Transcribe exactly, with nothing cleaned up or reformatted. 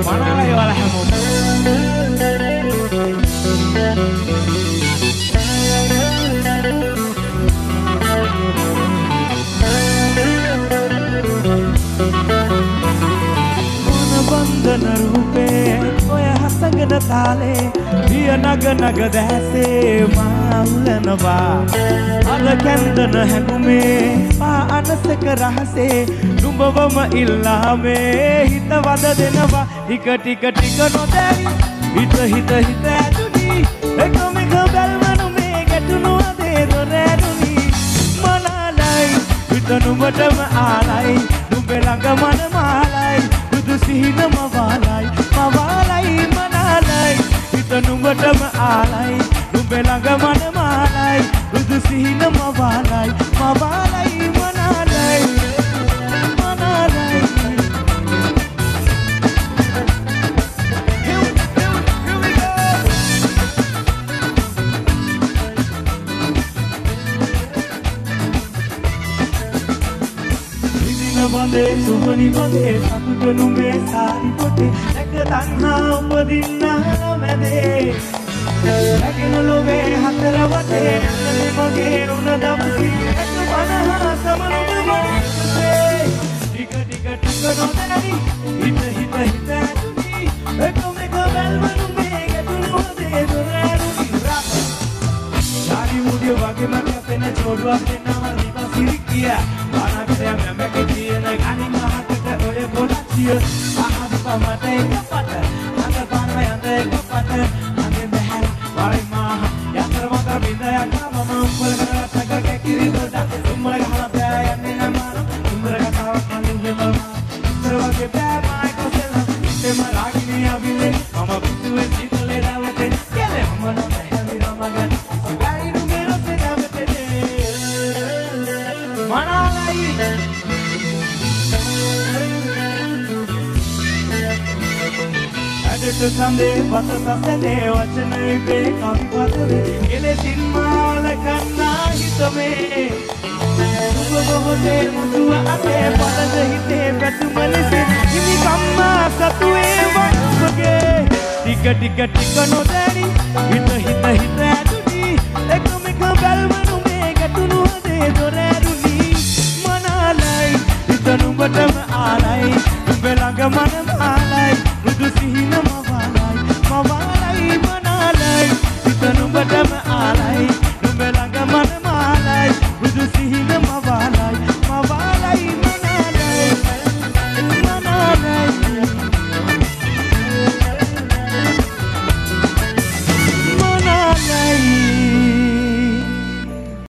මනාලයි වල හැමෝම බන්ධන රූපේ ඔය හසඟන තාලේ පිය නග නග දැසේ මා උලනවා අර කැන්දන හැඟුමේ පා අනසක රහසේ නුඹවම ඉල්ලාමේ හිත වද දෙනවා ටික ටික ටික නොදැරි හිත හිත හිත ඇතුනි එකම එක බැල්මනු මේ ගැටුණු අදේ දොරැරුනි මනාලයි හිත නුඹටම ආලයි නුඹේ ළඟ මන මාලයි සිහින මවාලයි මවාලයි මනාලයි හිත නුඹටම ආලයි නුඹේ ළඟ මන මාලයි බුදු සිහින මවාලයි මවාලයි මනාලයි මනාලයි බඳේ සුවනි බඳේ සතුට නුඹේ සාරි පොතේ දැක තණ්හා උපදින්න මැදේ රැගෙන ලෝභේ හතර වටේ නැන්නේ මගේ උන දවසි එක මනහා සමනුඹේ ටික ටික ටික නොදැනි හිත හිත හිත ඇතුනි එකම එක බැල්මනු මේ ගැටුණු හදේ දොරැරුනි රා යාරි මුඩිය වගේම කැපෙන චෝඩුවක් දෙනවා නිකන් සිරිකියා අනක්ෂය මැමකේ තියෙන ගණින් මහකට ඔය ගොඩක්සිය අහද පමට එකපට අඟ පාන යඳ එකපට අඟෙන් බහැර වලින් මහ යතර මතර බින්දයක් මම උඹල කරත්තක කැකිරි දොඩ උඹල ගහලා බෑ යන්නේ නමන උඹල කතාවක් මන්නේ මම ඉතර වගේ බෑ මයි කොසෙල ඉතෙම රාගිනිය අබිලේ මම පිටුවේ සිතලේ දවතේ කෙලේ මම නම් හැමි රමගන් ගායි නුඹේ රොසේ දවතේ මනාලයි අදට සඳේ පත සසනේ වචන විපේ කවි පදවේ කෙලෙසින් මාල කන්නා හිතමේ ඔබොහොතේ මුතුව අතේ පලද හිතේ පැතුමලෙසේ හිමි කම්මා සතුවේ වන්සගේ ටික ටික ටික නොදැනි හිත හිත හිත ඇතුනි එකම එක බැල්මනු මේ ගැටුණු හදේ දොරැරුනි මනාලයි හිත නුඹටම ආලයි නුඹ ළඟ මන මාලයි බුදු සිහින